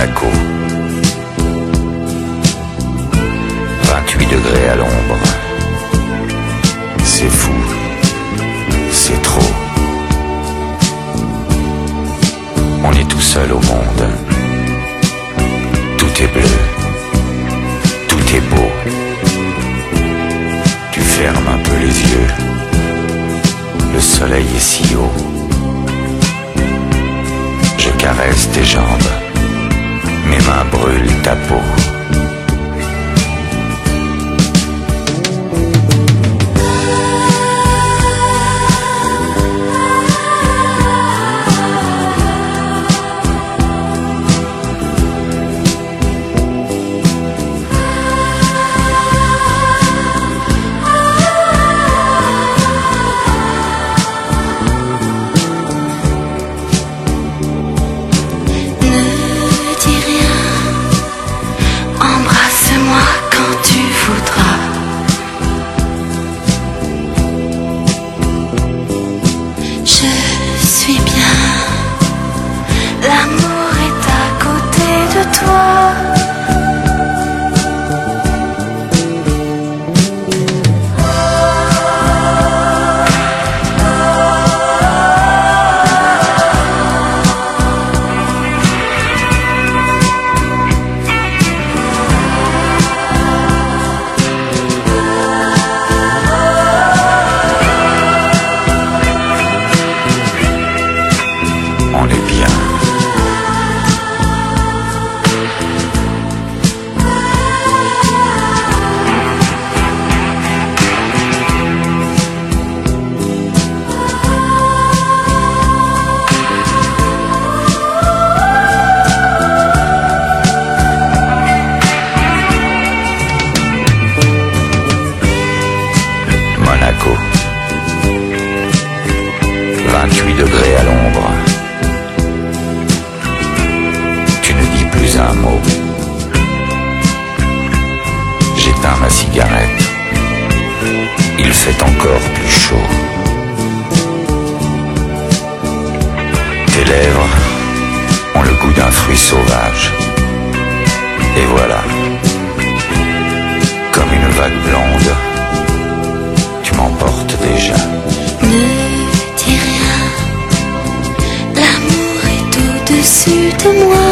Monaco. 28 degrés à l'ombre. C'est fou, c'est trop. On est tout seul au monde. Tout est bleu, tout est beau. Tu fermes un peu les yeux. Le soleil est si haut. Je caresse tes jambes. Mes mains brûlent ta peau. Je suis bien, l'amour est à côté de toi. On est bien. Monaco. 28 degrés à l'ombre. Un mot. J'éteins ma cigarette. Il fait encore plus chaud. Tes lèvres ont le goût d'un fruit sauvage. Et voilà, comme une vague blonde, tu m'emportes déjà. Ne dis rien, l'amour est au-dessus de moi.